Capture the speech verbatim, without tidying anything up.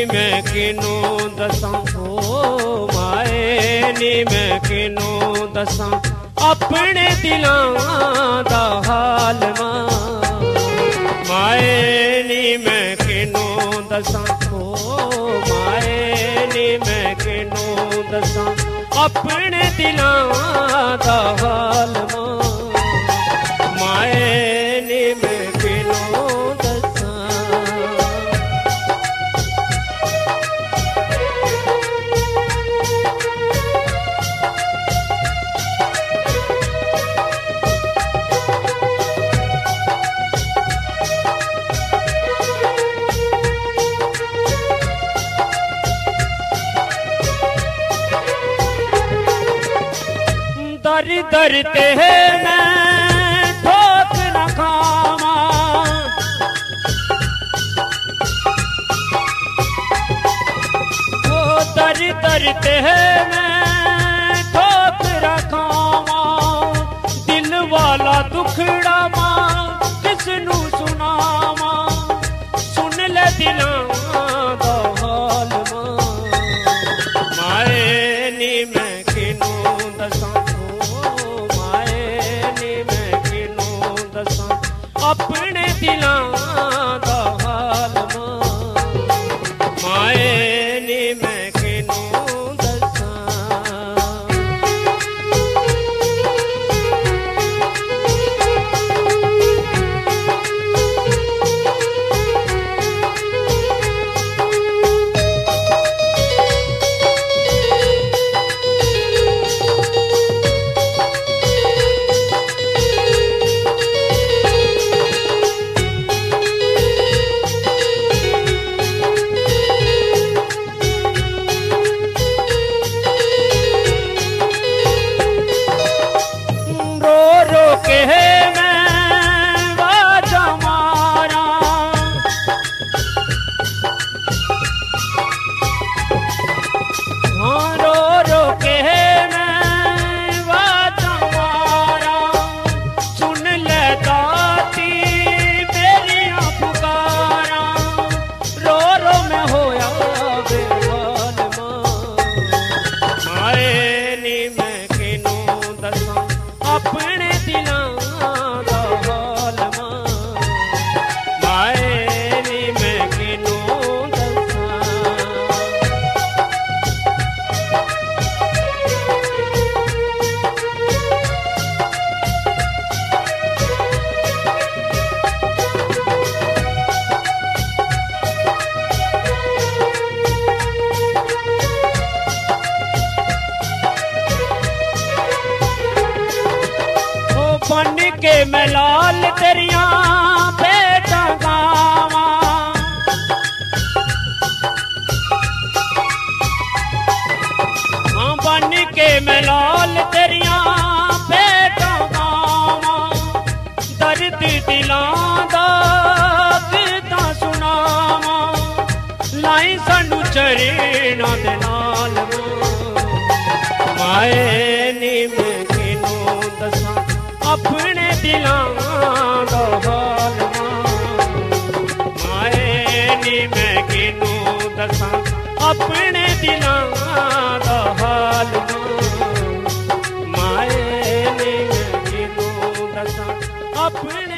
मैं किनू दसां ओ माए नी मैं किनू दसां अपने दिलां दा हाल माए नी मैं किनू दसां ओ माए नी मैं किनू दसां अपने दिलां दा हाल माए नी मैं किनू दर दर ते मैं ठोक न खावा ओ दर दर ते मैं ठोक न खावा दिल वाला दुखड़ा मां किसनू सुनावा सुन ले दिलां दा हाल माए नी मैं किनू दसां अपने दिलां दा हाल माए नी मैं किनू दसां के मैं वाजा मारा हाँ रो रो के मैं वाजा मारा सुन ले दाती मेरी पुकारा रो रो मैं होया बेहाल माए नी मैं किनू दसां अपने दिलां दा हाल माए नी मैं किनू दसां बन के मैं लाल तेरिया बेटा गावा हाँ बन के मैं लाल तेरिया बेटा गावा दर्द दिलां दा किदा सुनावा लाई सानू चरणा दे नाल माए नी मैं किनू दसां अपने दिलां दा हाल माए नी मैं किनू दसां अपने दिलां दा हाल माए नी मैं किनू दसां अपने